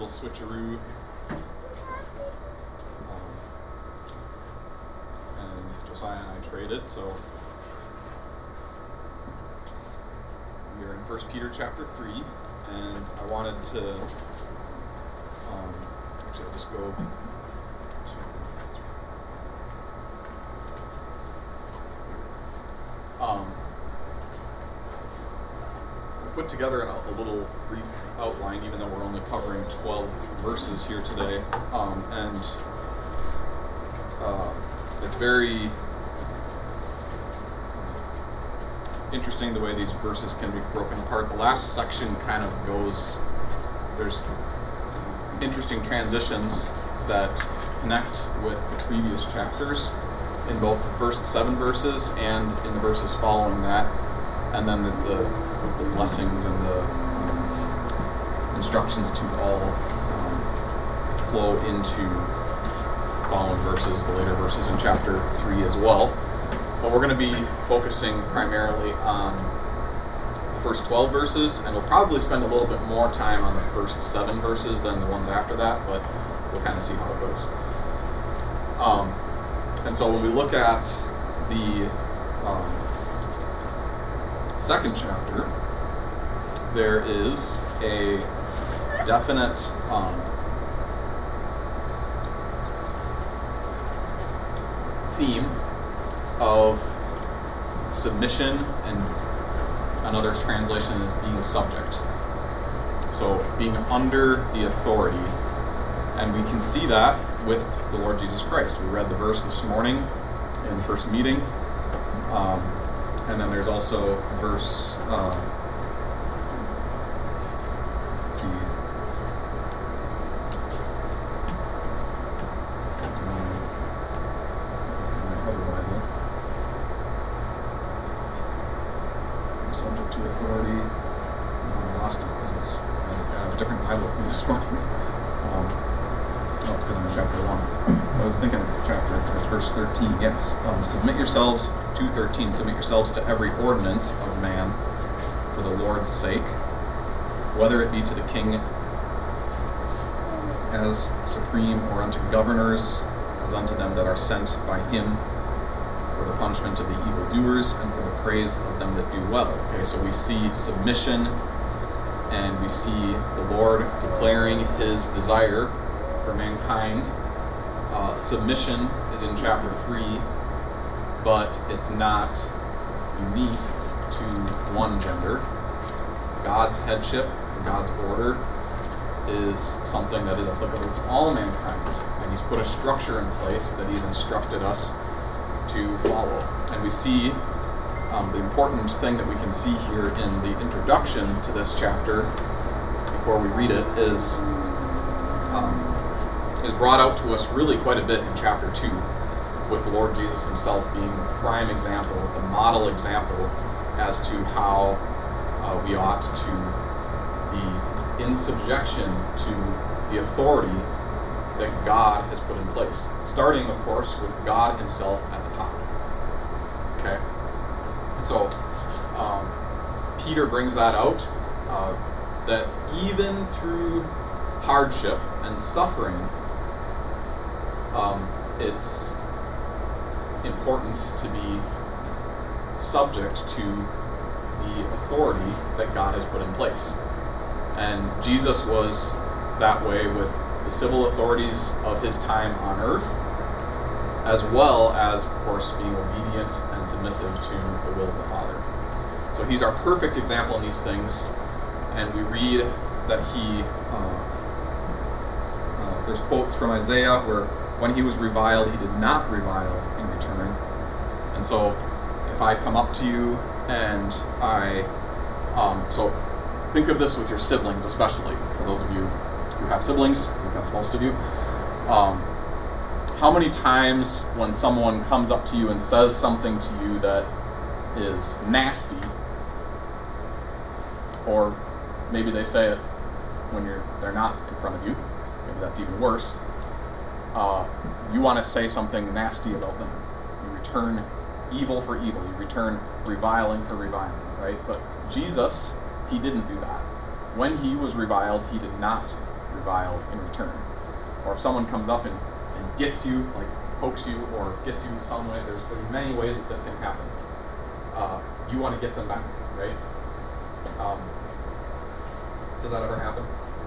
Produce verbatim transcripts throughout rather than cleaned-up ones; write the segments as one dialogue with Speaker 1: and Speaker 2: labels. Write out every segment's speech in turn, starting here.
Speaker 1: little switcheroo. Um, and Josiah and I traded, so we are in First Peter chapter three, and I wanted to um, actually I'll just go. Um, put together a, a little brief outline, even though we're only covering twelve verses here today, um, and uh, it's very interesting the way these verses can be broken apart. The last section kind of goes, there's interesting transitions that connect with the previous chapters in both the first seven verses and in the verses following that, and then the, the, the blessings and the um, instructions to all um, flow into following verses, the later verses in chapter three as well. But we're going to be focusing primarily on the first twelve verses, and we'll probably spend a little bit more time on the first seven verses than the ones after that, but we'll kind of see how it goes. Um, and so when we look at the um, second chapter, there is a definite um, theme of submission, and another translation is being a subject. So being under the authority, and we can see that with the Lord Jesus Christ. We read the verse this morning in the first meeting, um, and then there's also verse, uh, let's see, subject to authority. I lost it because it's I have a different Bible from this morning. Um, no, it's because I'm in chapter one. I was thinking it's chapter, it's verse thirteen. Yes. Um, submit yourselves, two thirteen, submit yourselves to every ordinance of man for the Lord's sake, whether it be to the king as supreme, or unto governors as unto them that are sent by him, for the punishment of the evildoers and for the praise of them that do well. Okay, so we see submission, and we see the Lord declaring his desire for mankind. Uh, submission is in chapter three, but it's not unique to one gender. God's headship, God's order, is something that is applicable to all mankind, and he's put a structure in place that he's instructed us to follow. And we see um, the important thing that we can see here in the introduction to this chapter before we read it is um, is brought out to us really quite a bit in chapter two, with the Lord Jesus himself being the prime example, the model example as to how uh, we ought to be in subjection to the authority that God has put in place. Starting, of course, with God himself at the top. Okay? So, um, Peter brings that out, uh, that even through hardship and suffering, um, it's important to be subject to the authority that God has put in place. And Jesus was that way with the civil authorities of his time on earth, as well as, of course, being obedient and submissive to the will of the Father. So he's our perfect example in these things, and we read that he, uh, uh, there's quotes from Isaiah where when he was reviled, he did not revile in return. And so if I come up to you and I, um, so think of this with your siblings, especially for those of you who have siblings. I think that's most of you. Um, how many times when someone comes up to you and says something to you that is nasty, or maybe they say it when you're they're not in front of you, maybe that's even worse, uh, you want to say something nasty about them. You return evil for evil. You return reviling for reviling, right? But Jesus, he didn't do that. When he was reviled, he did not revile in return. Or if someone comes up and, and gets you, like pokes you or gets you some way, there's, there's many ways that this can happen. Uh, you want to get them back, right? Um, does that ever happen?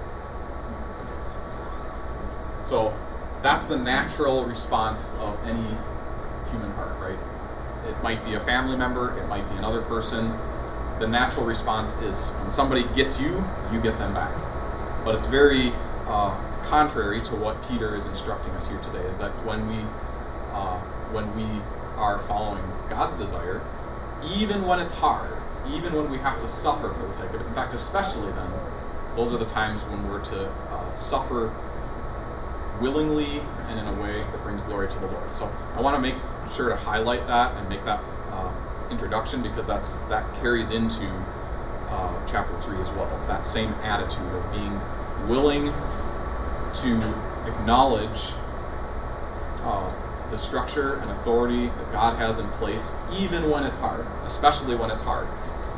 Speaker 1: So that's the natural response of any human heart, right? It might be a family member, it might be another person. The natural response is when somebody gets you, you get them back. But it's very uh, contrary to what Peter is instructing us here today, is that when we, uh, when we are following God's desire, even when it's hard, even when we have to suffer for the sake of it, in fact, especially then, those are the times when we're to uh, suffer willingly and in a way that brings glory to the Lord. So I want to make sure to highlight that and make that uh, introduction, because that's that carries into uh, chapter three as well. That same attitude of being willing to acknowledge uh, the structure and authority that God has in place, even when it's hard, especially when it's hard.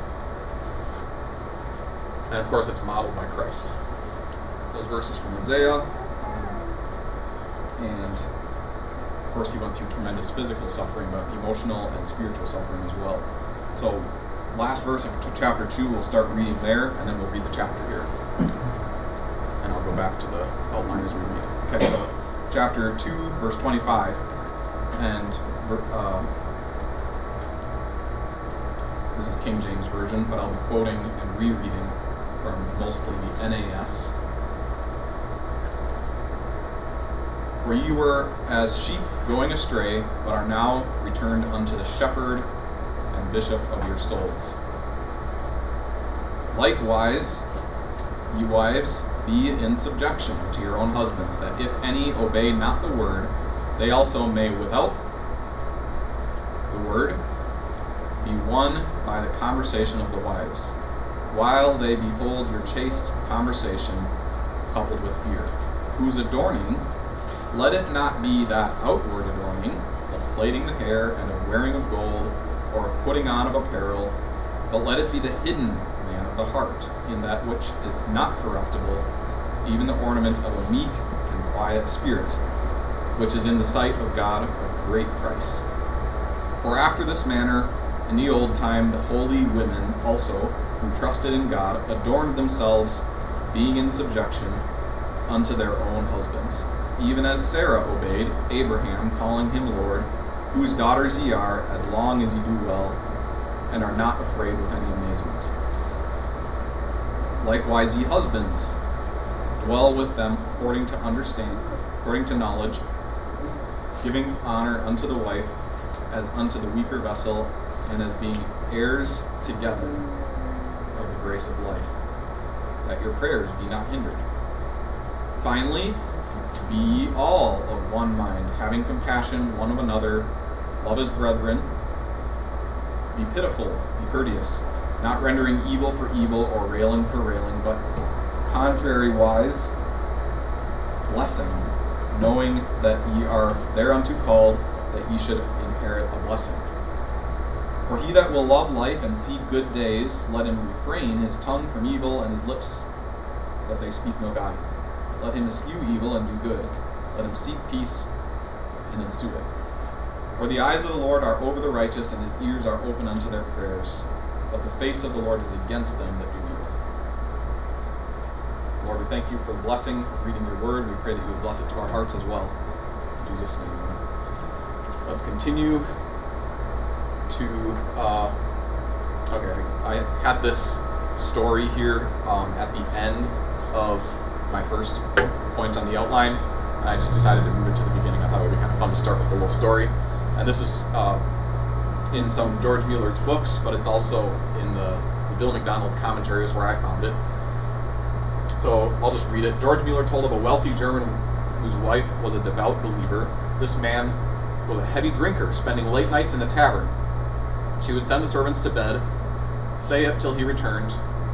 Speaker 1: And of course, it's modeled by Christ. Those verses from Isaiah. And of course, he went through tremendous physical suffering, but emotional and spiritual suffering as well. So, last verse of chapter two, we'll start reading there, and then we'll read the chapter here. And I'll go back to the outline as we read it. Okay, so chapter two, verse twenty-five, and uh, this is King James Version, but I'll be quoting and rereading from mostly the N A S. For ye were as sheep going astray, but are now returned unto the shepherd and bishop of your souls. Likewise, ye wives, be in subjection to your own husbands, that if any obey not the word, they also may without the word be won by the conversation of the wives, while they behold your chaste conversation coupled with fear, whose adorning, let it not be that outward adorning of plaiting the hair and of wearing of gold or of putting on of apparel, but let it be the hidden man of the heart, in that which is not corruptible, even the ornament of a meek and quiet spirit, which is in the sight of God of great price. For after this manner, in the old time, the holy women also, who trusted in God, adorned themselves, being in subjection unto their own husbands, even as Sarah obeyed Abraham, calling him Lord, whose daughters ye are, as long as ye do well, and are not afraid with any amazement. Likewise, ye husbands, dwell with them according to understand, according to knowledge, giving honor unto the wife as unto the weaker vessel, and as being heirs together of the grace of life, that your prayers be not hindered. Finally, be ye all of one mind, having compassion one of another, love as brethren, be pitiful, be courteous, not rendering evil for evil or railing for railing, but contrariwise blessing, knowing that ye are thereunto called, that ye should inherit a blessing. For he that will love life and see good days, let him refrain his tongue from evil and his lips that they speak no guile. Let him eschew evil and do good. Let him seek peace and ensue it. For the eyes of the Lord are over the righteous, and his ears are open unto their prayers. But the face of the Lord is against them that do evil. Lord, we thank you for the blessing of reading your word. We pray that you would bless it to our hearts as well. In Jesus' name. Let's continue to... Uh, okay, I had this story here um, at the end of my first point on the outline, and I just decided to move it to the beginning. I thought it would be kind of fun to start with a little story. And this is uh, in some George Mueller's books, but it's also in the, the Bill McDonald commentaries where I found it. So I'll just read it. George Mueller told of a wealthy German whose wife was a devout believer. This man was a heavy drinker, spending late nights in a tavern. She would send the servants to bed, stay up till he returned,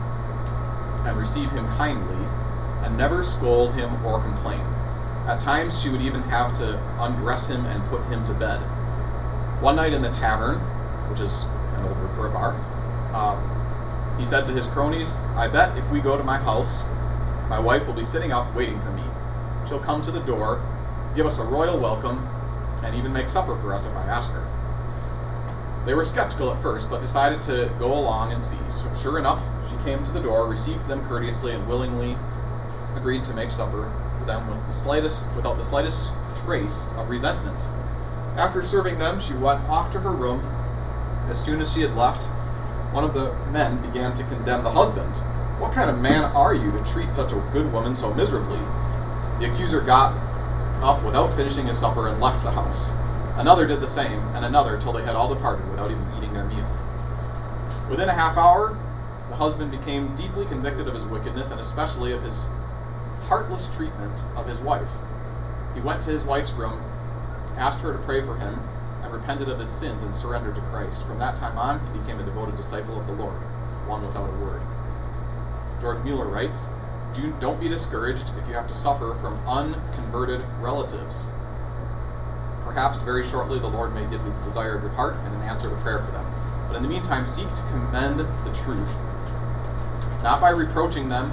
Speaker 1: and receive him kindly, and never scold him or complain. At times she would even have to undress him and put him to bed. One night in the tavern, which is an old word for a bar, um, he said to his cronies, "I bet if we go to my house My wife will be sitting up waiting for me. She'll come to the door, give us a royal welcome, and even make supper for us if I ask her." They were skeptical at first, but decided to go along and see. So sure enough, she came to the door, received them courteously, and willingly agreed to make supper for them with the slightest, without the slightest trace of resentment. After serving them, she went off to her room. As soon as she had left, one of the men began to condemn the husband. "What kind of man are you to treat such a good woman so miserably?" The accuser got up without finishing his supper and left the house. Another did the same, and another, till they had all departed without even eating their meal. Within a half hour, the husband became deeply convicted of his wickedness, and especially of his heartless treatment of his wife. He went to his wife's room, asked her to pray for him, and repented of his sins and surrendered to Christ. From that time on, he became a devoted disciple of the Lord, one without a word. George Mueller writes, Do, don't be discouraged if you have to suffer from unconverted relatives. Perhaps very shortly the Lord may give you the desire of your heart and an answer to prayer for them. But in the meantime, seek to commend the truth, not by reproaching them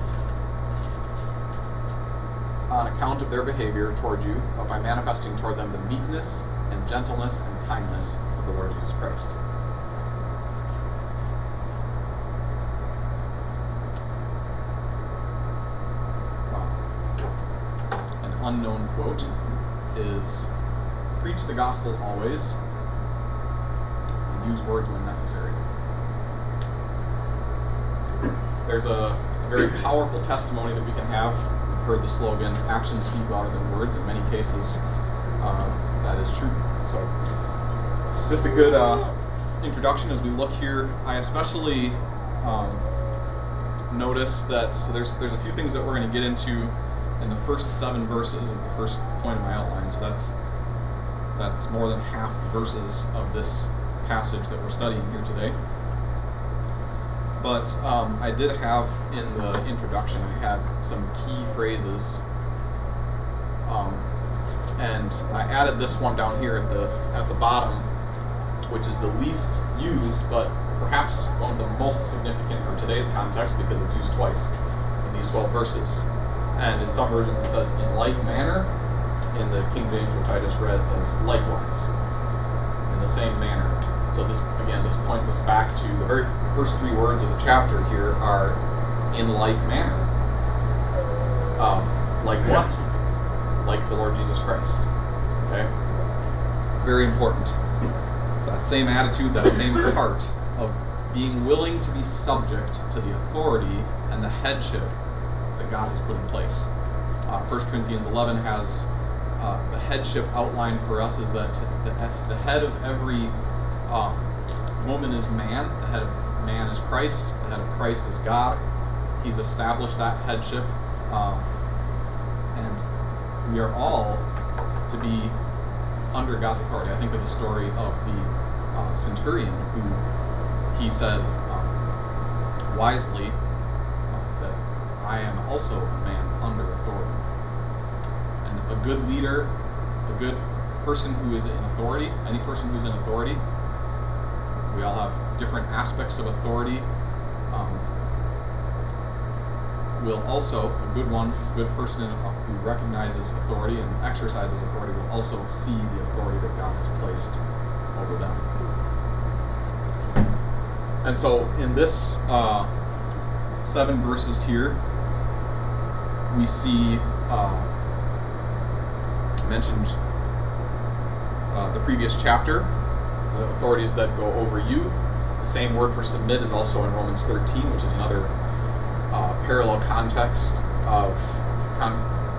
Speaker 1: on account of their behavior toward you, but by manifesting toward them the meekness and gentleness and kindness of the Lord Jesus Christ. An unknown quote is, "Preach the gospel always, and use words when necessary." There's a, a very powerful testimony that we can have. We've heard the slogan, "Actions speak louder than words." In many cases, uh, that is true. So, just a good uh, introduction as we look here. I especially um, notice that so there's there's a few things that we're going to get into in the first seven verses is the first point of my outline. So that's that's more than half the verses of this passage that we're studying here today. But um, I did have in the introduction, I had some key phrases, um, and I added this one down here at the at the bottom, which is the least used, but perhaps one of the most significant for today's context because it's used twice in these twelve verses. And in some versions it says "in like manner." In the King James, which I just read, it says "likewise," in the same manner. So this, again, this points us back to the very first three words of the chapter here are "in like manner." Um, like what? Like the Lord Jesus Christ. Okay? Very important. It's that same attitude, that same heart of being willing to be subject to the authority and the headship that God has put in place. Uh, First Corinthians eleven has uh, the headship outlined for us is that the, the head of every um, woman is man, the head of man is Christ, the head of Christ is God. He's established that headship, um, and we are all to be under God's authority. I think of the story of the uh, centurion who he said um, wisely uh, that I am also a man under authority. And a good leader, a good person who is in authority, any person who's in authority, we all have different aspects of authority, um, will also, a good one, a good person who recognizes authority and exercises authority will also see the authority that God has placed over them. And so in this uh, seven verses here, we see uh, mentioned uh, the previous chapter, the authorities that go over you. The same word for submit is also in Romans thirteen, which is another uh, parallel context of con-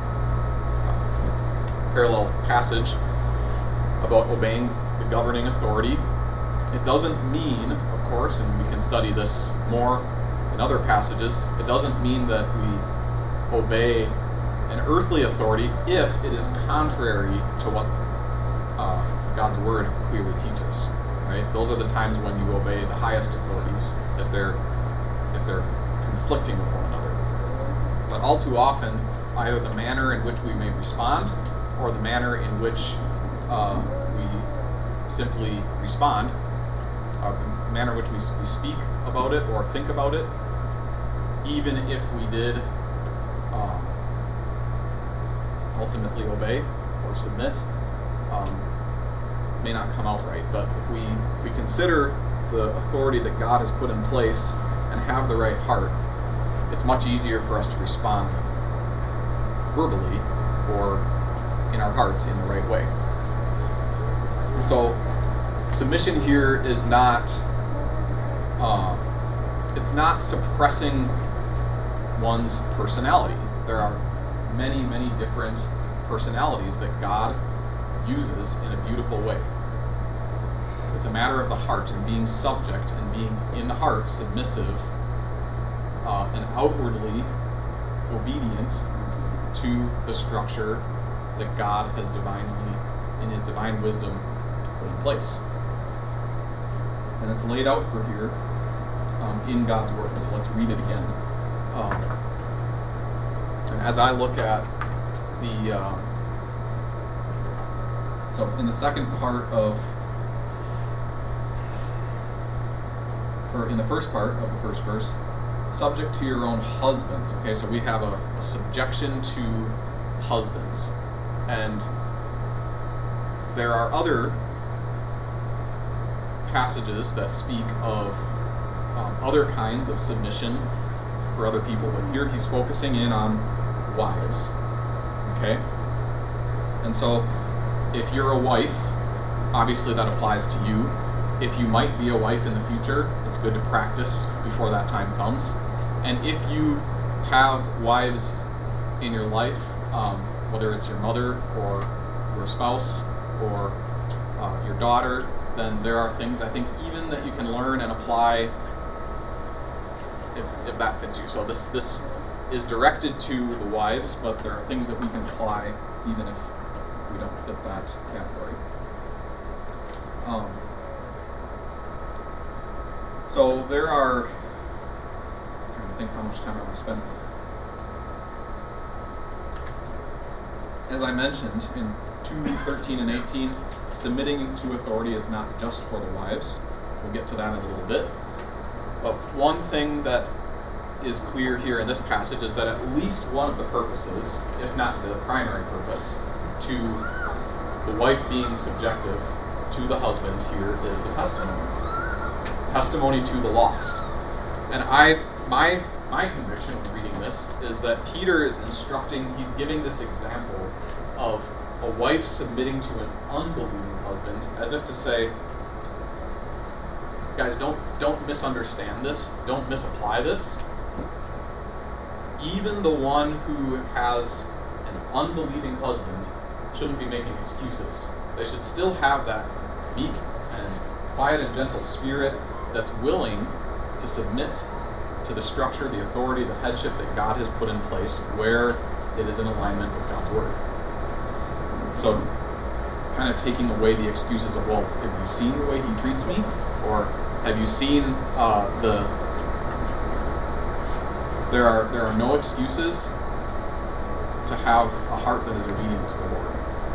Speaker 1: uh, parallel passage about obeying the governing authority. It doesn't mean, of course, and we can study this more in other passages, it doesn't mean that we obey an earthly authority if it is contrary to what uh, God's word clearly teaches. Right? Those are the times when you obey the highest authorities, if they're if they're conflicting with one another. But all too often, either the manner in which we may respond, or the manner in which uh, we simply respond, uh, the manner in which we, we speak about it or think about it, even if we did um, ultimately obey or submit um, may not come out right. But if we if we consider the authority that God has put in place and have the right heart, it's much easier for us to respond verbally or in our hearts in the right way. So submission here is not uh, it's not suppressing one's personality. There are many, many different personalities that God uses in a beautiful way. It's a matter of the heart and being subject and being in the heart submissive uh, and outwardly obedient to the structure that God has divinely, in his divine wisdom, put in place. And it's laid out for here um, in God's Word. So let's read it again. Um, and as I look at the, uh, so in the second part of, or in the first part of the first verse, subject to your own husbands. Okay, so we have a, a subjection to husbands. And there are other passages that speak of um, other kinds of submission for other people, but here he's focusing in on wives. Okay? And so if you're a wife, obviously that applies to you. If you might be a wife in the future, it's good to practice before that time comes. And if you have wives in your life, um, whether it's your mother or your spouse or uh, your daughter, then there are things I think even that you can learn and apply if, if that fits you. So this this is directed to the wives, but there are things that we can apply even if we don't fit that category. Um, so there are, I'm trying to think how much time I want to spend. As I mentioned in two thirteen and eighteen, submitting to authority is not just for the wives. We'll get to that in a little bit. But one thing that is clear here in this passage is that at least one of the purposes, if not the primary purpose, to the wife being subjective to the husband here is the testimony. Testimony to the lost. And I, my, my conviction of reading this is that Peter is instructing, he's giving this example of a wife submitting to an unbelieving husband, as if to say, guys, don't don't misunderstand this, don't misapply this. Even the one who has an unbelieving husband shouldn't be making excuses. They should still have that meek and quiet and gentle spirit that's willing to submit to the structure, the authority, the headship that God has put in place where it is in alignment with God's Word. So, kind of taking away the excuses of, well, have you seen the way he treats me? Or have you seen uh, the... There are there are no excuses to have a heart that is obedient to the Lord.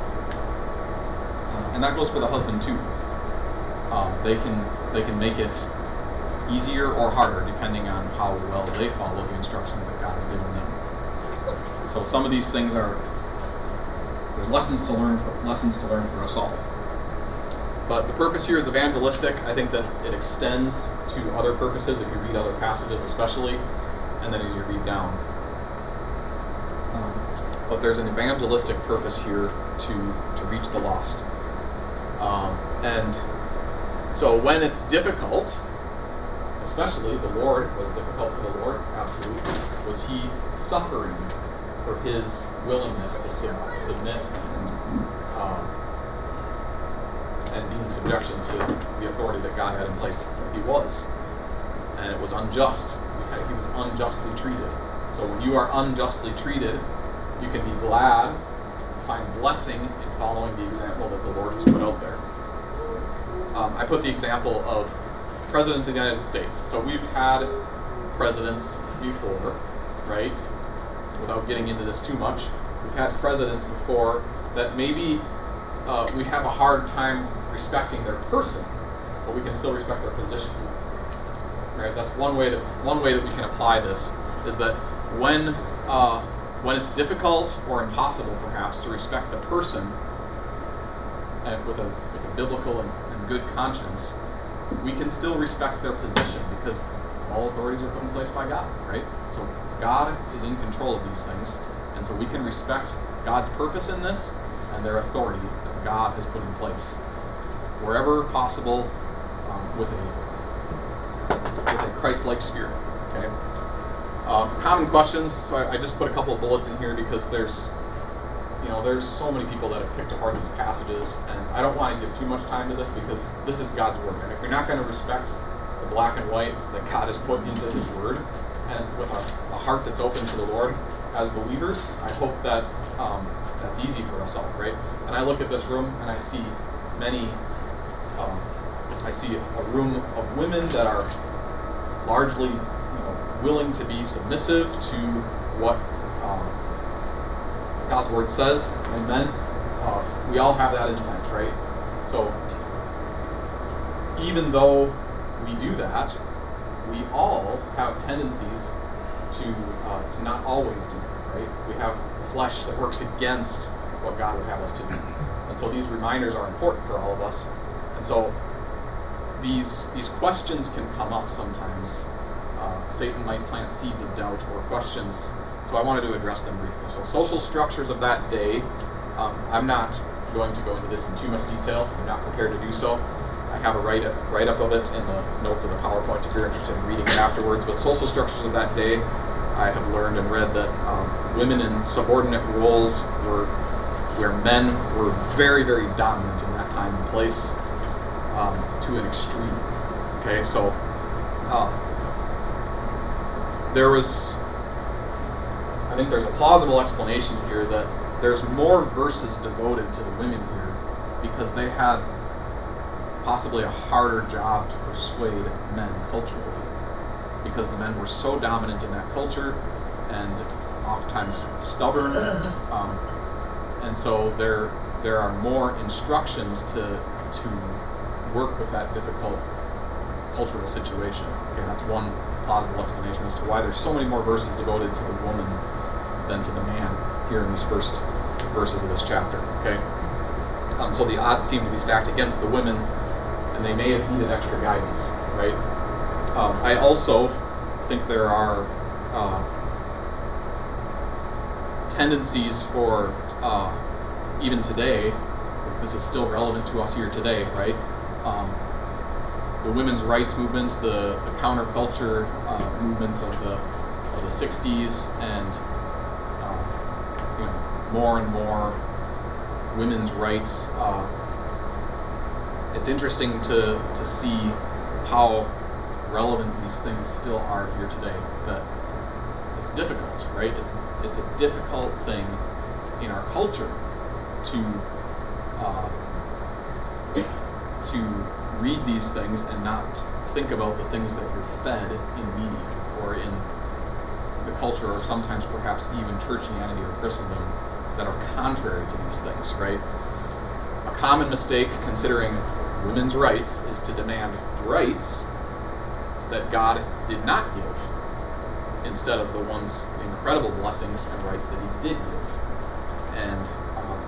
Speaker 1: Uh, and that goes for the husband too. Um, they can they can make it easier or harder depending on how well they follow the instructions that God has given them. So some of these things are there's lessons to learn for, lessons to learn for us all. But the purpose here is evangelistic. I think that it extends to other purposes if you read other passages especially, and then as you read down. Um, but there's an evangelistic purpose here to, to reach the lost. Um, and so when it's difficult, especially the Lord, was it difficult for the Lord? Absolutely. Was he suffering for his willingness to sub- submit and um, and be in subjection to the authority that God had in place? He was. And it was unjust. He was unjustly treated. So when you are unjustly treated, you can be glad, find blessing in following the example that the Lord has put out there. Um, I put the example of presidents of the United States. So we've had presidents before, right? Without getting into this too much, we've had presidents before that maybe uh, we have a hard time respecting their person, but we can still respect their position. Right? That's one way that one way that we can apply this is that when uh, when it's difficult or impossible, perhaps, to respect the person and with a with a biblical and, and good conscience, we can still respect their position because all authorities are put in place by God, right? So God is in control of these things, and so we can respect God's purpose in this and their authority that God has put in place, wherever possible, um, with a with a Christ-like spirit. Okay. Um, common questions. So I, I just put a couple of bullets in here because there's, you know, there's so many people that have picked apart these passages, and I don't want to give too much time to this because this is God's word, and if you're not going to respect the black and white that God has put into His word, and with a, a heart that's open to the Lord as believers, I hope that um, that's easy for us all, right? And I look at this room and I see many. Um, I see a room of women that are largely, you know, willing to be submissive to what um, God's word says, and men, uh, we all have that intent, right? So even though we do that, we all have tendencies to uh, to not always do that, right? We have flesh that works against what God would have us to do, and so these reminders are important for all of us. And so these these questions can come up sometimes. Uh, Satan might plant seeds of doubt or questions, so I wanted to address them briefly. So social structures of that day, um, I'm not going to go into this in too much detail. I'm not prepared to do so. I have a write-up, write-up of it in the notes of the PowerPoint if you're interested in reading it afterwards. But social structures of that day, I have learned and read that um, women in subordinate roles were where men were very, very dominant in that time and place, um, to an extreme. Okay, so uh, there was, I think there's a plausible explanation here that there's more verses devoted to the women here because they had possibly a harder job to persuade men culturally, because the men were so dominant in that culture and oftentimes stubborn, um, and so there there are more instructions to to work with that difficult cultural situation. Okay, that's one plausible explanation as to why there's so many more verses devoted to the woman than to the man here in these first verses of this chapter. Okay, um, so the odds seem to be stacked against the women, and they may have needed extra guidance, right? Um, I also think there are uh, tendencies for, uh, even today, this is still relevant to us here today, right? Um, the women's rights movement, the, the counterculture uh, movements of the of the sixties, and uh, you know, more and more women's rights. Uh, it's interesting to to see how relevant these things still are here today. That it's difficult, right? It's it's a difficult thing in our culture to uh, to read these things and not think about the things that you're fed in media or in the culture, or sometimes perhaps even churchianity or Christendom, that are contrary to these things, right? A common mistake considering women's rights is to demand rights that God did not give, instead of the one's incredible blessings and rights that He did give. And um,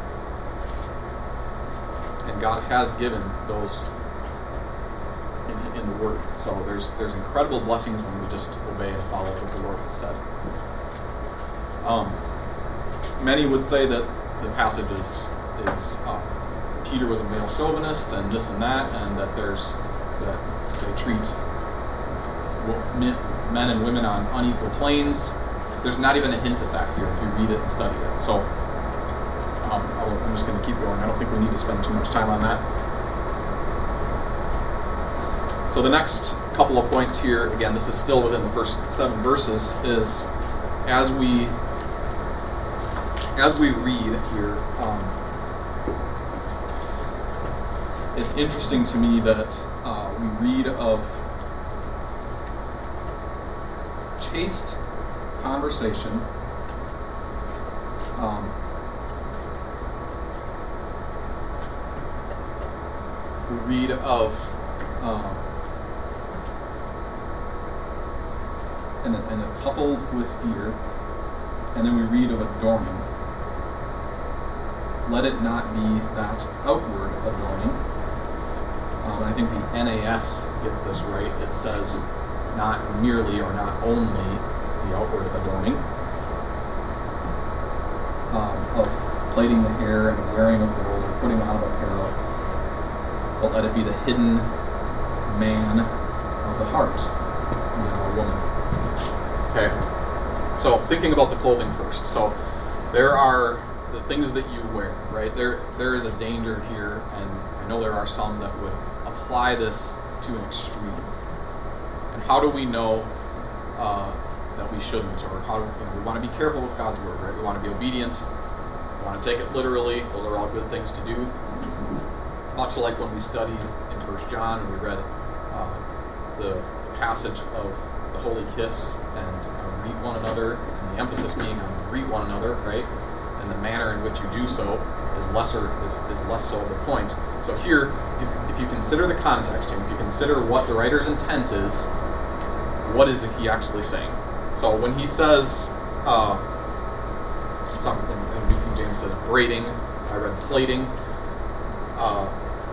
Speaker 1: and God has given those in, in the Word. So there's there's incredible blessings when we just obey and follow what the Lord has said. Um, many would say that the passage is, is uh, Peter was a male chauvinist and this and that, and that there's that they treat men and women on unequal planes. There's not even a hint of that here if you read it and study it. So um, I'll, I'm just going to keep going. I don't think we need to spend too much time on that. So the next couple of points here, again, this is still within the first seven verses, is as we as we read here, um, it's interesting to me that uh, we read of chaste conversation, um, we read of um, and, a, and a couple with fear, And then we read of adorning. Let it not be that outward adorning. Um, I think the N A S gets this right. It says not merely or not only the outward adorning um, of plaiting the hair and the wearing of gold or putting on of apparel, but let it be the hidden man of the heart, man or woman. Okay, so thinking about the clothing first. So there are the things that you wear, right? There, there is a danger here, and I know there are some that would apply this to an extreme. And how do we know uh, that we shouldn't, or how do you know, we want to be careful with God's word, right? We want to be obedient. We want to take it literally. Those are all good things to do. Much like when we studied in First John and we read uh, the passage of the holy kiss and uh, greet one another, and the emphasis being on greet one another, right? And the manner in which you do so is lesser is, is less so the point. So here, if, if you consider the context here, if you consider what the writer's intent is, what is it he actually saying? So when he says, uh, some in, in New King James says braiding, I read plating. Uh,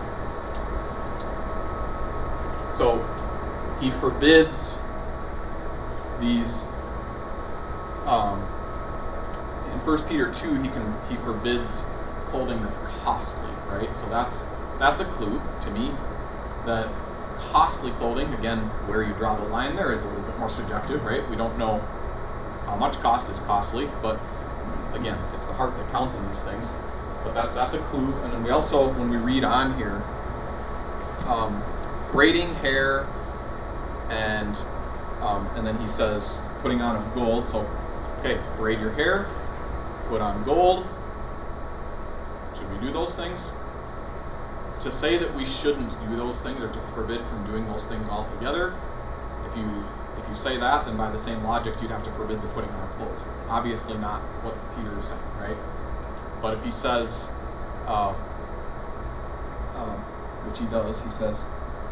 Speaker 1: so he forbids these. Um, in First Peter two, he can he forbids clothing that's costly, right? So that's that's a clue to me that costly clothing, again, where you draw the line there is a little bit more subjective, right? We don't know how much cost is costly, but again, it's the heart that counts in these things. But that that's a clue. And then we also, when we read on here, um, braiding hair, and um, and then he says putting on of gold. So, okay, braid your hair, put on gold. Should we do those things? To say that we shouldn't do those things, or to forbid from doing those things altogether, if you if you say that, then by the same logic, you'd have to forbid the putting on of clothes. Obviously not what Peter is saying, right? But if he says, uh, uh, which he does, he says,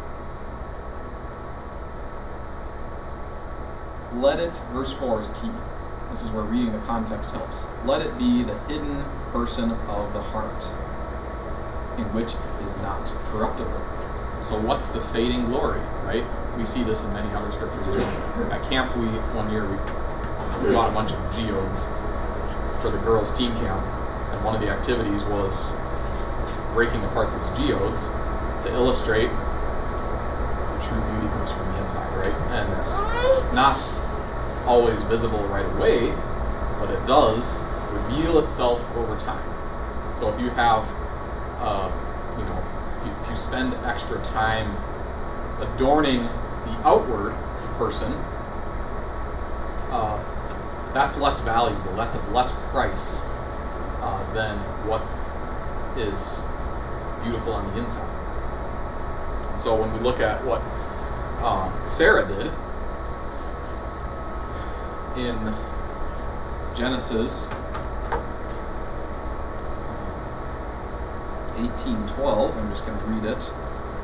Speaker 1: let it, verse four is key. This is where reading the context helps. Let it be the hidden person of the heart, in which is not corruptible. So what's the fading glory, right? We see this in many other scriptures as well. At camp, we one year we, we bought a bunch of geodes for the girls' team camp, and one of the activities was breaking apart these geodes to illustrate the true beauty comes from the inside, right? And it's it's not always visible right away, but it does reveal itself over time. So if you have Uh, you know, if you, if you spend extra time adorning the outward person, uh, that's less valuable. That's of less price uh, than what is beautiful on the inside. And so when we look at what uh, Sarah did in Genesis eighteen twelve, I'm just going to read it.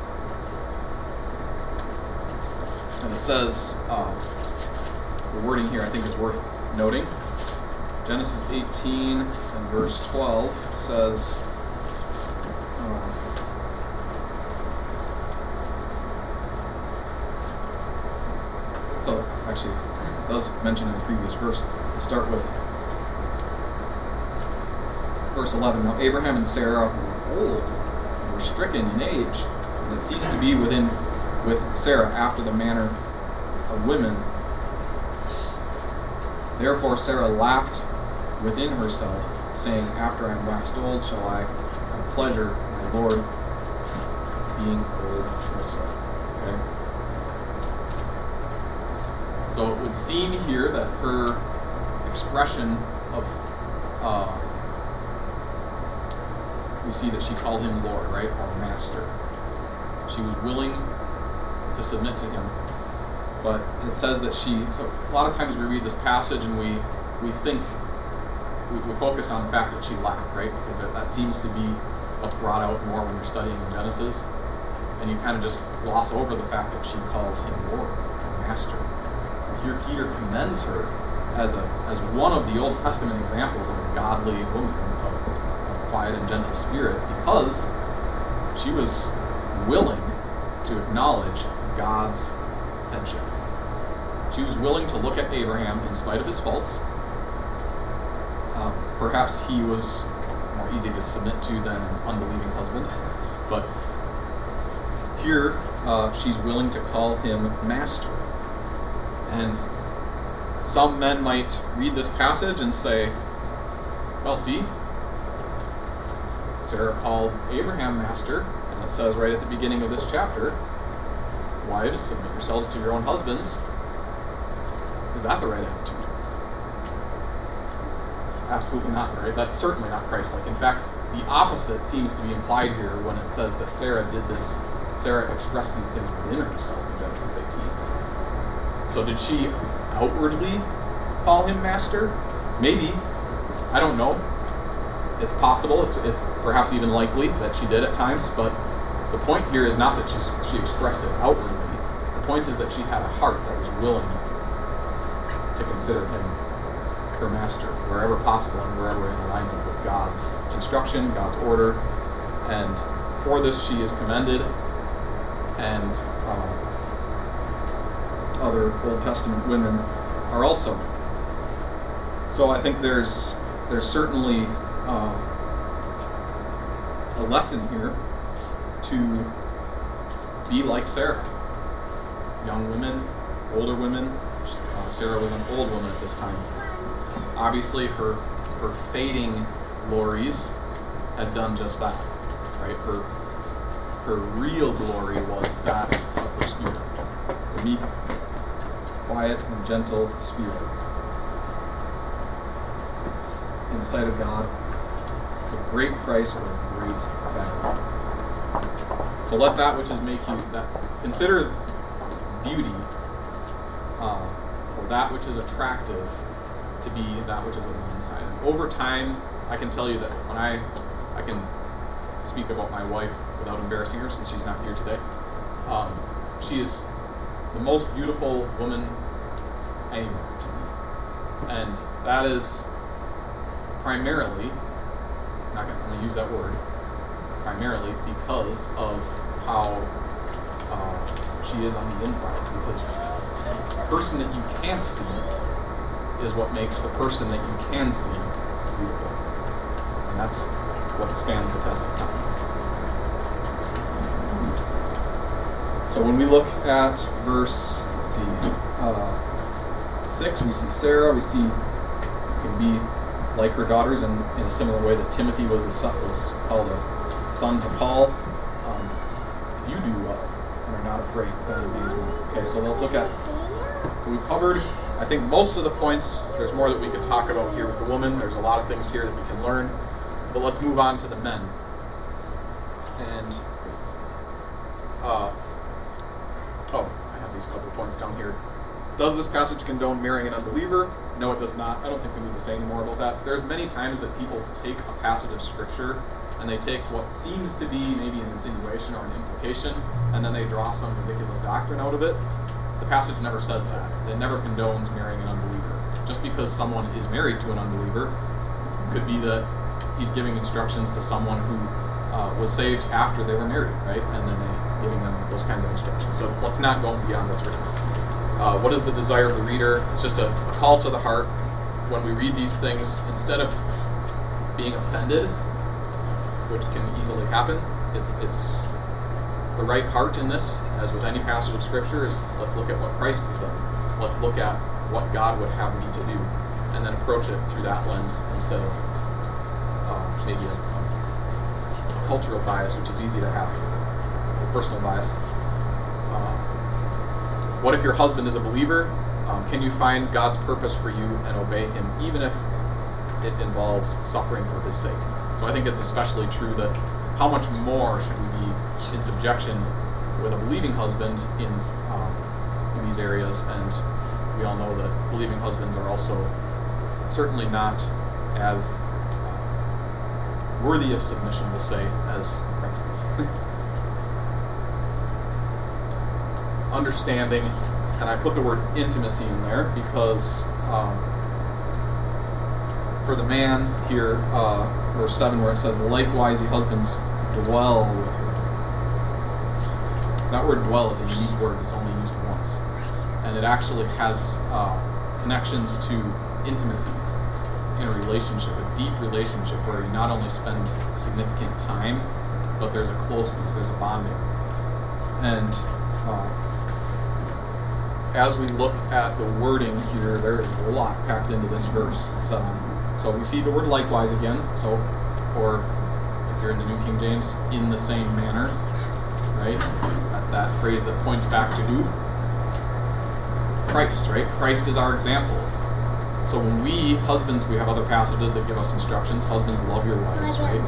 Speaker 1: And it says, uh, the wording here I think is worth noting. Genesis eighteen and verse twelve says, uh, so actually it does mention in the previous verse. We start with verse eleven. Now Abraham and Sarah old, were stricken in age, and it ceased to be within with Sarah after the manner of women. Therefore Sarah laughed within herself, saying, after I am waxed old, shall I have pleasure, my Lord, being old also. Okay? So it would seem here that her expression of uh, we see that she called him Lord, right, or Master. She was willing to submit to him. But it says that she, so a lot of times we read this passage and we we think, we, we focus on the fact that she laughed, right, because that, that seems to be what's brought out more when you're studying in Genesis. And you kind of just gloss over the fact that she calls him Lord, or Master. And here Peter commends her as a as one of the Old Testament examples of a godly woman, of a quiet and gentle spirit, because she was willing to acknowledge God's headship. She was willing to look at Abraham in spite of his faults. Um, perhaps he was more easy to submit to than an unbelieving husband, but here uh, she's willing to call him master. And some men might read this passage and say, well, see, Sarah called Abraham master, and it says right at the beginning of this chapter, wives, submit yourselves to your own husbands. Is that the right attitude? Absolutely not, right? That's certainly not Christ-like. In fact, the opposite seems to be implied here when it says that Sarah did this, Sarah expressed these things within herself in Genesis eighteen. So did she outwardly call him master? Maybe. I don't know. It's possible. It's, it's perhaps even likely that she did at times, but the point here is not that she, she expressed it outwardly. The point is that she had a heart that was willing to consider him her master, wherever possible and wherever in alignment with God's instruction, God's order. And for this she is commended, and uh, other Old Testament women are also. So I think there's there's certainly uh, a lesson here to be like Sarah. Young women, older women. Uh, Sarah was an old woman at this time. Obviously, her her fading glories had done just that, right? Her her real glory was that of her spirit, the meek, quiet, and gentle spirit. In the sight of God, it's a great price or a great value. So let that which is making that consider beauty, uh, or that which is attractive, to be that which is on the inside. And over time, I can tell you that when I, I can speak about my wife without embarrassing her, since she's not here today. Um, she is the most beautiful woman anywhere to me, and that is primarily, not gonna, I'm going to use that word, primarily because of how uh, she is on the inside. Because the person that you can't see is what makes the person that you can see beautiful. And that's what stands the test of time. So when we look at verse, let's see, uh, six, we see Sarah, we see you can be like her daughters in, in a similar way that Timothy was the son, was called a son to Paul. Um, if you do well and are not afraid, then you'll be as well. Okay, so let's look at, so we've covered, I think, most of the points. There's more that we could talk about here with the woman. There's a lot of things here that we can learn. But let's move on to the men. And, uh, oh, I have these couple points down here. Does this passage condone marrying an unbeliever? No, it does not. I don't think we need to say any more about that. There's many times that people take a passage of Scripture and they take what seems to be maybe an insinuation or an implication, and then they draw some ridiculous doctrine out of it. The passage never says that. It never condones marrying an unbeliever. Just because someone is married to an unbeliever could be that he's giving instructions to someone who uh, was saved after they were married, right? And then they giving them those kinds of instructions. So let's not go beyond what's written. Uh, what is the desire of the reader? It's just a, a call to the heart. When we read these things, instead of being offended, which can easily happen, it's it's the right heart in this, as with any passage of Scripture, is let's look at what Christ has done. Let's look at what God would have me to do, and then approach it through that lens instead of uh, maybe a, a cultural bias, which is easy to have, or personal bias. Uh, what if your husband is a believer? Um, can you find God's purpose for you and obey Him, even if it involves suffering for His sake? So I think it's especially true that how much more should we be in subjection with a believing husband in um, in these areas? And we all know that believing husbands are also certainly not as uh, worthy of submission, we'll say, as Christ is. Understanding, and I put the word intimacy in there because um, for the man here, uh, verse seven, where it says, likewise, ye husbands, dwell with her. That word dwell is a unique word. It's only used once. And it actually has uh, connections to intimacy in a relationship, a deep relationship where you not only spend significant time, but there's a closeness, there's a bonding. And uh, as we look at the wording here, there is a lot packed into this verse seven. So we see the word likewise again, so, or if you're in the New King James, in the same manner, right? That, that phrase that points back to who? Christ, right? Christ is our example. So when we, husbands, we have other passages that give us instructions. Husbands, love your wives, right?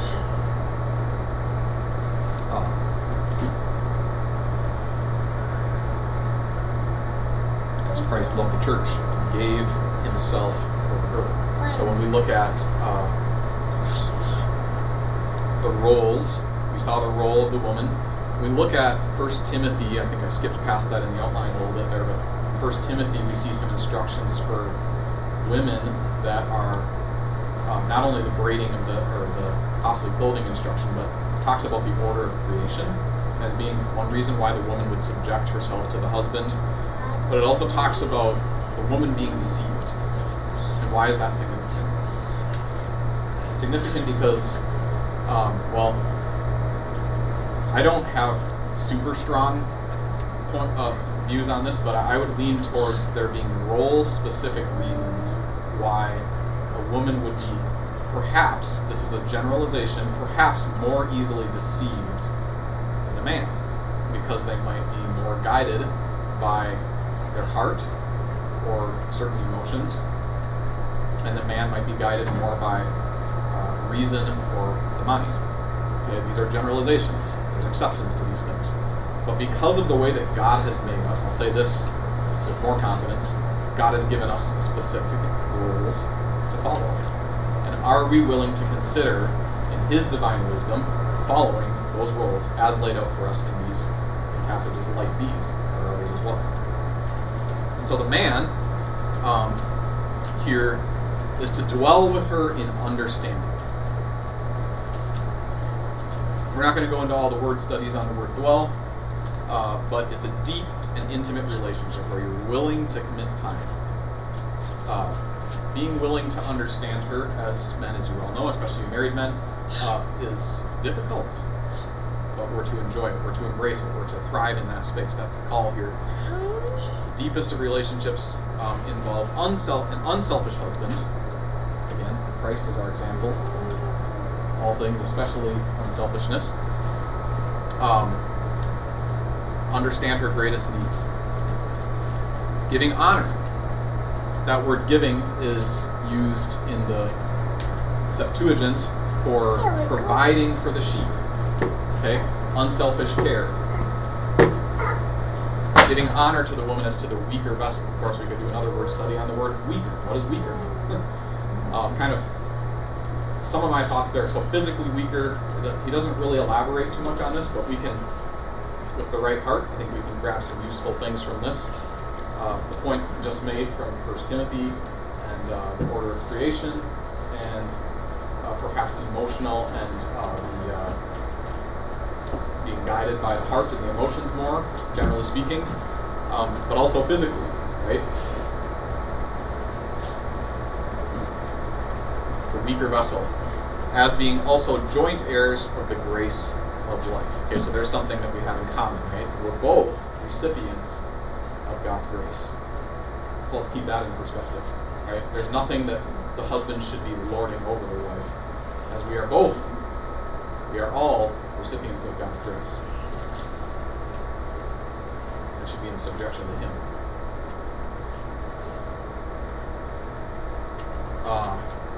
Speaker 1: Uh, as Christ loved the church, he gave himself for her. So when we look at uh, the roles, we saw the role of the woman. When we look at First Timothy, I think I skipped past that in the outline a little bit there, but First Timothy, we see some instructions for women that are um, not only the braiding of the, or the costly clothing instruction, but it talks about the order of creation as being one reason why the woman would subject herself to the husband. But it also talks about the woman being deceived. And why is that significant? It's significant because, um, well, I don't have super strong point, uh, views on this, but I would lean towards there being role-specific reasons why a woman would be, perhaps, this is a generalization, perhaps more easily deceived than a man, because they might be more guided by their heart or certain emotions, and the man might be guided more by uh, reason or the mind. Okay, these are generalizations. There's exceptions to these things. But because of the way that God has made us, I'll say this with more confidence, God has given us specific rules to follow. And are we willing to consider, in His divine wisdom, following those rules as laid out for us in these passages like these, or others as well? And so the man um, here is to dwell with her in understanding. We're not going to go into all the word studies on the word dwell. Uh, but it's a deep and intimate relationship where you're willing to commit time. Uh, being willing to understand her, as men, as you all know, especially married men, uh, is difficult. But we're to enjoy it, we're to embrace it, we're to thrive in that space. That's the call here. The deepest of relationships um, involve unself- an unselfish husband. Again, Christ is our example. All things, especially unselfishness. Um, understand her greatest needs. Giving honor. That word giving is used in the Septuagint for providing for the sheep. Okay? Unselfish care. Giving honor to the woman as to the weaker vessel. Of course, we could do another word study on the word weaker. What does weaker mean? um, kind of some of my thoughts there. So physically weaker, he doesn't really elaborate too much on this, but we can, with the right heart, I think we can grab some useful things from this. Uh, the point just made from First Timothy and uh, the order of creation, and uh, perhaps emotional and uh, the, uh, being guided by the heart and the emotions more, generally speaking, um, but also physically, right? The weaker vessel, as being also joint heirs of the grace of life. Okay, so there's something that we have in common, right? We're both recipients of God's grace. So let's keep that in perspective, right? There's nothing that the husband should be lording over the wife, as we are both, we are all recipients of God's grace. It should be in subjection to Him. Uh,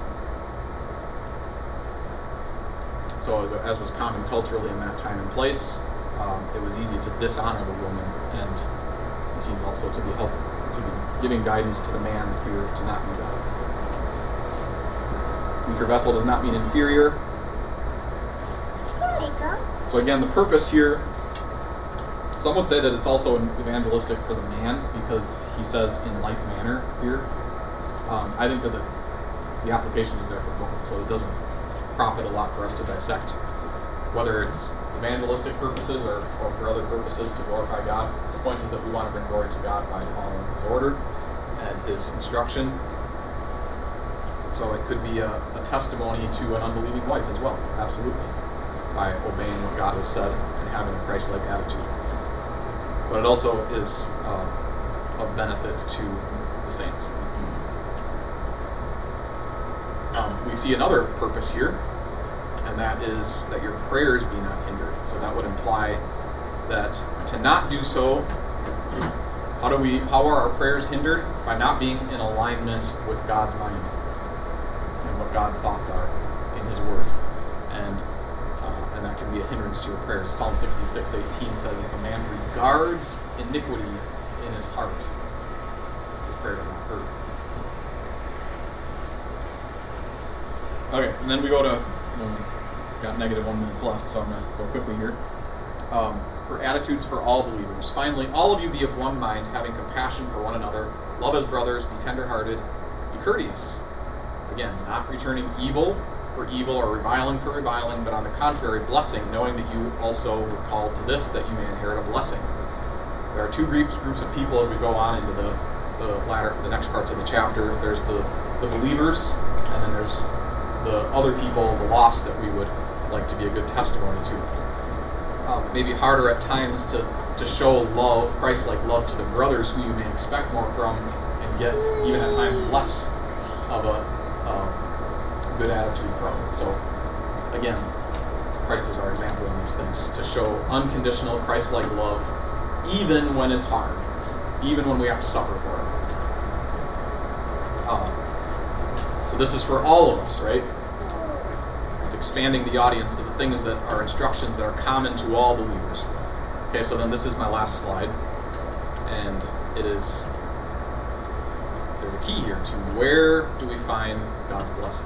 Speaker 1: so as, as was common culturally in that time and place, um, it was easy to dishonor the woman, and he seems also to be helping, to be giving guidance to the man here to not do that. Weaker vessel does not mean inferior. So again, the purpose here, some would say that it's also evangelistic for the man, because he says in like manner here. Um, I think that the, the application is there for both, so it doesn't profit a lot for us to dissect whether it's evangelistic purposes or, or for other purposes to glorify God. The point is that we want to bring glory to God by following His order and His instruction. So it could be a, a testimony to an unbelieving wife as well, absolutely, by obeying what God has said and having a Christ-like attitude. But it also is uh, of benefit to the saints. Um, we see another purpose here, and that is that your prayers be not hindered. So that would imply that to not do so, how do we? How are our prayers hindered? By not being in alignment with God's mind and what God's thoughts are in His Word, and uh, and that can be a hindrance to your prayers. Psalm sixty-six eighteen says, "If a man regards iniquity in his heart, his prayers are not heard." Okay, and then we go to, um, got negative one minutes left, so I'm going to go quickly here. Um, for attitudes for all believers. Finally, all of you be of one mind, having compassion for one another. Love as brothers, be tender-hearted, be courteous. Again, not returning evil for evil or reviling for reviling, but on the contrary, blessing, knowing that you also were called to this, that you may inherit a blessing. There are two groups groups of people as we go on into the, the latter, the next parts of the chapter. There's the, the believers, and then there's the other people, the lost, that we would like to be a good testimony to. Um, maybe harder at times to, to show love, Christ-like love, to the brothers who you may expect more from and get, even at times, less of a um, good attitude from. So, again, Christ is our example in these things, to show unconditional Christ-like love, even when it's hard, even when we have to suffer for it. Uh, so this is for all of us, right? Expanding the audience to the things that are instructions that are common to all believers. Okay, so then this is my last slide, and it is the key here to where do we find God's blessing?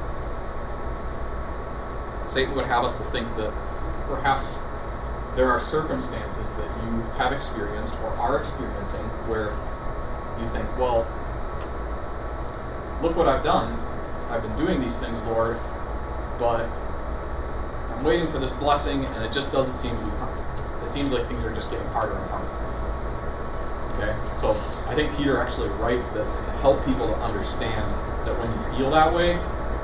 Speaker 1: Satan would have us to think that perhaps there are circumstances that you have experienced or are experiencing where you think, well, look what I've done. I've been doing these things, Lord, but I'm waiting for this blessing, and it just doesn't seem to be coming. It seems like things are just getting harder and harder for me. Okay? So I think Peter actually writes this to help people to understand that when you feel that way,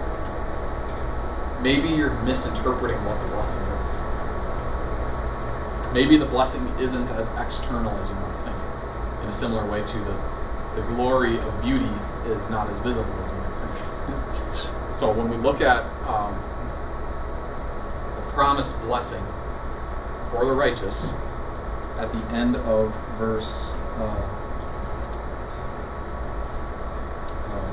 Speaker 1: maybe you're misinterpreting what the blessing is. Maybe the blessing isn't as external as you might think. In a similar way to the, the glory of beauty is not as visible as you might think. So when we look at um, the promised blessing for the righteous at the end of verse uh, uh,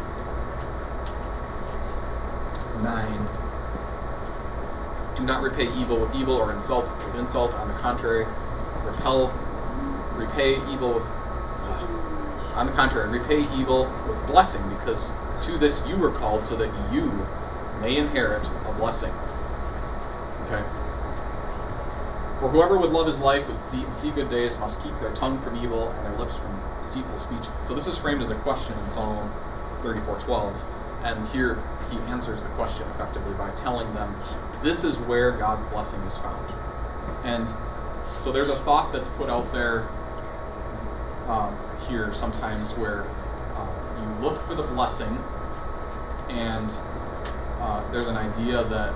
Speaker 1: nine, do not repay evil with evil or insult with insult. On the contrary, repel, repay evil with. Uh, on the contrary, repay evil with blessing, because to this you were called, so that you may inherit a blessing. Okay? For whoever would love his life would see, see good days must keep their tongue from evil and their lips from deceitful speech. So this is framed as a question in Psalm thirty-four twelve. And here he answers the question effectively by telling them this is where God's blessing is found. And so there's a thought that's put out there um, here sometimes where you look for the blessing, and uh, there's an idea that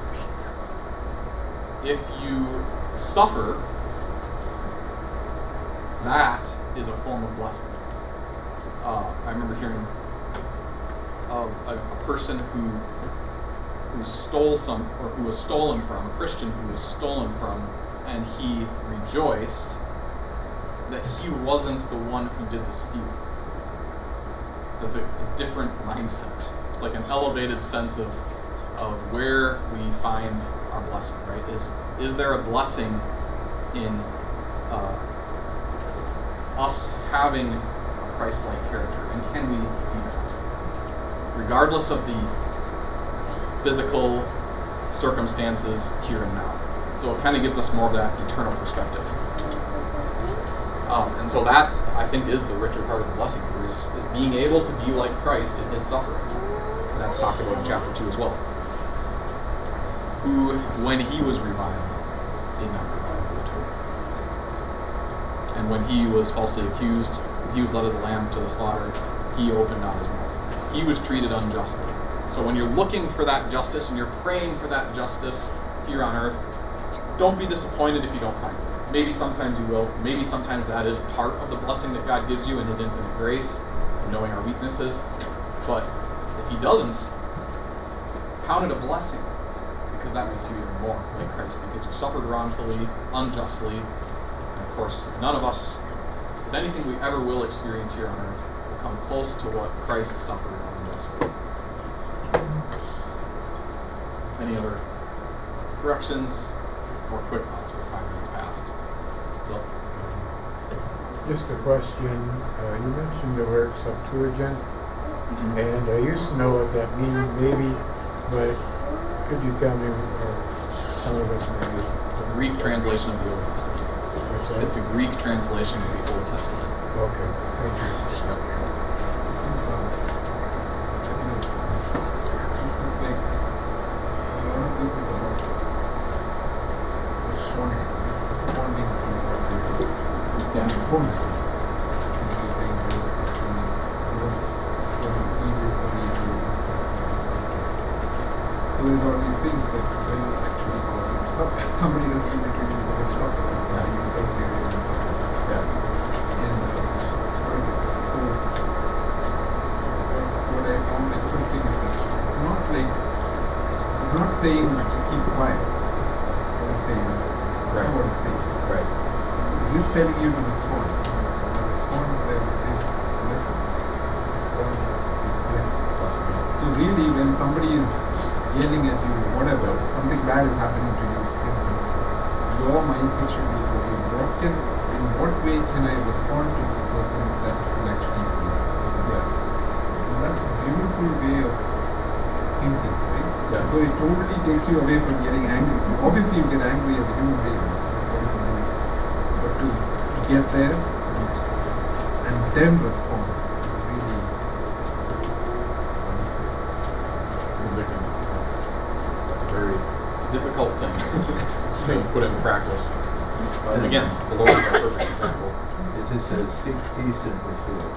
Speaker 1: if you suffer, that is a form of blessing. Uh, I remember hearing of a, a person who who stole some, or who was stolen from, a Christian who was stolen from, and he rejoiced that he wasn't the one who did the stealing. It's a, it's a different mindset. It's like an elevated sense of of where we find our blessing, right? Is is there a blessing in uh, us having a Christ-like character, and can we see that? Regardless of the physical circumstances here and now. So it kind of gives us more of that eternal perspective. Um, and so that, I think, is the richer part of the blessing, is, is being able to be like Christ in his suffering. that's talked about in chapter two as well, who, when he was reviled, did not revile, we're told. And when he was falsely accused, he was led as a lamb to the slaughter, he opened not his mouth. He was treated unjustly. So when you're looking for that justice and you're praying for that justice here on earth, don't be disappointed if you don't find it. Maybe sometimes you will. Maybe sometimes that is part of the blessing that God gives you in his infinite grace, knowing our weaknesses. But if he doesn't, count it a blessing, because that makes you even more like Christ, because you suffered wrongfully, unjustly, and of course none of us, with anything we ever will experience here on earth, will come close to what Christ suffered unjustly. Any other corrections or quick thoughts? We're five minutes past. Bill?
Speaker 2: Just a question. Uh, you mentioned the word Septuagint,
Speaker 1: Mm-hmm.
Speaker 2: and I used to know what that means, maybe, but could you tell me, or some of us maybe?
Speaker 1: The Greek translation of the Old Testament.
Speaker 2: What's that?
Speaker 1: It's a Greek translation of the Old Testament.
Speaker 2: Okay, thank you.
Speaker 3: This is about responding, responding to what they do.
Speaker 1: Yeah.
Speaker 3: Responding. He's saying, you know, evil for evil, and so on and so on. So there's all these things that will actually cause you to suffer. Somebody doesn't even treat you because of suffering. Yeah. Even serves you and suffering.
Speaker 1: Yeah.
Speaker 3: And uh, so what I found interesting is that it's not like It's not saying just keep quiet. That's what it's saying. That's
Speaker 1: Right.
Speaker 3: not what it's saying.
Speaker 1: Right.
Speaker 3: It is telling you to respond. The response there it says listen. Respond. Listen.
Speaker 1: Blessed be.
Speaker 3: So really, when somebody is yelling at you, whatever, something bad is happening to you, for example, your mindset should be okay. What can, in what way can I respond to this person that will actually please?
Speaker 1: Yeah.
Speaker 3: And that's a beautiful way of thinking, right?
Speaker 1: Yeah.
Speaker 3: So it totally takes you away from getting angry. Obviously, you get angry as a human being, what is annoying. But to get there and then respond is really
Speaker 1: Convicting. That's a very difficult thing to put in practice. But again, the Lord is our perfect example.
Speaker 4: It just says, seek peace and pursue it.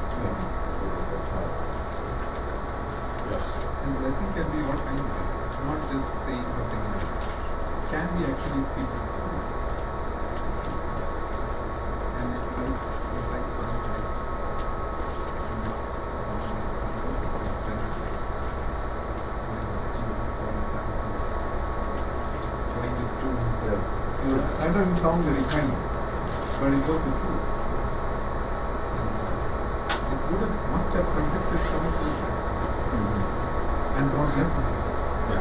Speaker 1: Yes.
Speaker 3: And blessing can be all kinds of things. It's not just saying something nice. It can be actually speaking truth. And it might look like something like Jesus called the Pharisees pointed to himself. You know, that doesn't sound very kind, but it was the truth. And it would have, must have convicted some of those Pharisees.
Speaker 1: Mm-hmm.
Speaker 3: And God bless them.
Speaker 1: Yeah.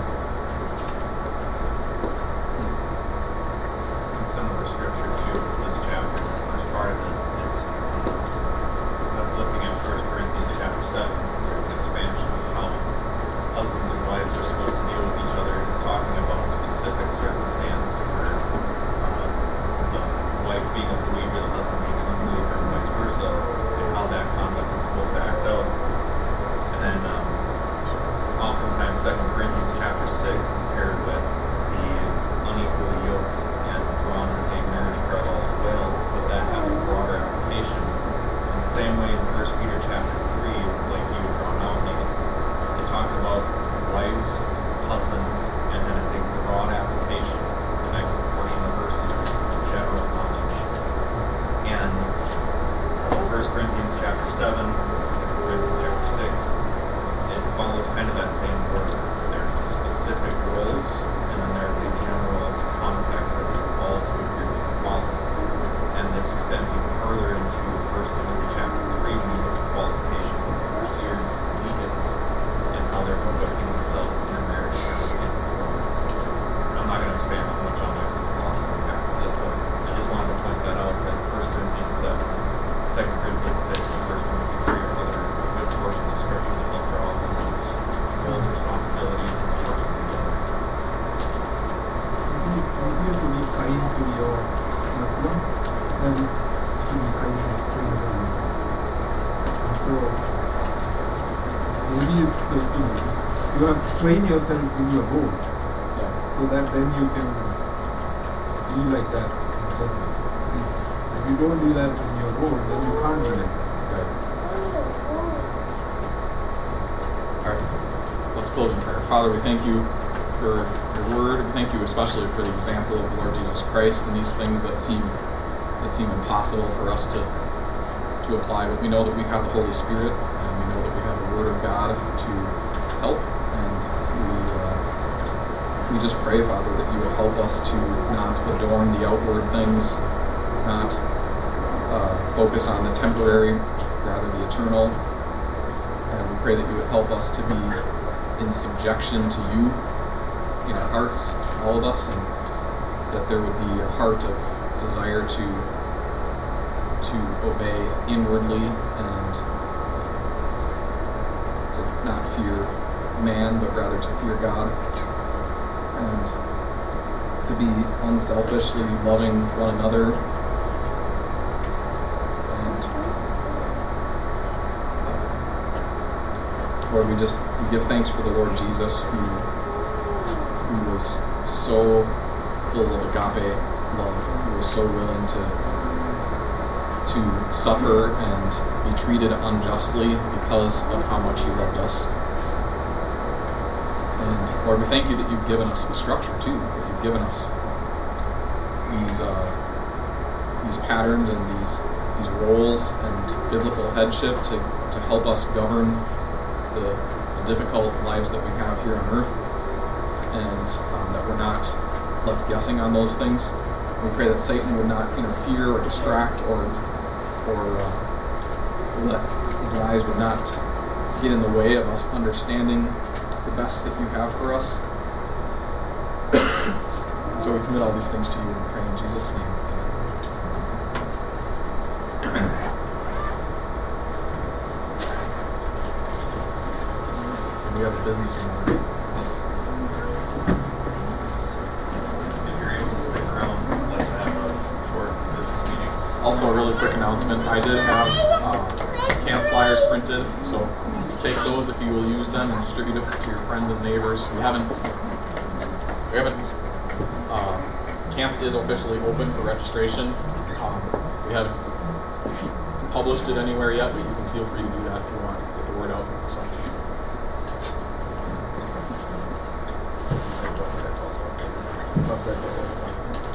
Speaker 5: Some similar scripture to this chapter. The first part of it is, I was looking at First Corinthians chapter seven. There's an expansion of how husbands and wives are supposed to deal with each other. It's talking about a specific circumstance where uh, the wife being a believer, the husband being an unbeliever, and vice versa, and how that conduct is supposed to act out. And then um, oftentimes Second Corinthians chapter six is paired with the unequally yoked and drawn in the same marriage parallel as well, but that has a broader application. In the same way in First Peter chapter three, like you had drawn out, Nathan, it talks about wives, husbands, and then it's a broad application. The next portion of verses is general knowledge. And First Corinthians chapter seven, Second Corinthians chapter six, it follows kind of that same order. There's the specific roles, and then there's a general context that we're all to agree to follow. And this extends even further into First Timothy chapter three when you look at the qualifications of overseers and deacons and how they're conducting themselves in a marriage circumstance as well. I'm not going to expand too much on that because it's long on that, but I just wanted to point that out that First Corinthians seven, Second Corinthians six, and First Timothy three are other good portions of scripture that help draw out some of these roles, responsibilities, and working together.
Speaker 3: It's easier to be kind to your loved one than it's to be kind to a stranger. And so maybe it's the, you know, You have to train yourself in your role,
Speaker 1: Yeah.
Speaker 3: so that then you can be like that in general. If you don't do that in your role, then you can't be like that.
Speaker 1: Right. All right. Let's close in prayer. Father, we thank you for your word. We thank you especially for the example of the Lord Jesus Christ and these things that seem that seem impossible for us to to apply. But we know that we have the Holy Spirit, and we know that we have the Word of God to help. And we uh, we just pray, Father, that you would help us to not adorn the outward things, not uh, focus on the temporary, rather the eternal. And we pray that you would help us to be in subjection to you in our hearts, all of us, and that there would be a heart of desire to to obey inwardly and to not fear man, but rather to fear God, and to be unselfishly loving one another. And uh, Lord, we just we give thanks for the Lord Jesus, who who was so full of agape love, who was so willing to to suffer and be treated unjustly because of how much he loved us. And Lord, we thank you that you've given us a structure too, that you've given us these uh, these patterns and these these roles and biblical headship to, to help us govern the, the difficult lives that we have here on earth, and um, that we're not left guessing on those things. We pray that Satan would not interfere or distract or or uh, let his lies would not get in the way of us understanding the best that you have for us. And so we commit all these things to you and pray in Jesus' name. Amen. We have a busy morning.
Speaker 5: If you're able to stick around, I'd like to have a short business meeting.
Speaker 1: Also, a really quick announcement. I did have uh, camp flyers printed, so take those if you will use them and distribute it to your friends and neighbors. We haven't, we haven't, uh, camp is officially open for registration. Um, we haven't published it anywhere yet, but you can feel free to do that if you want to get the word out. So. Website's open.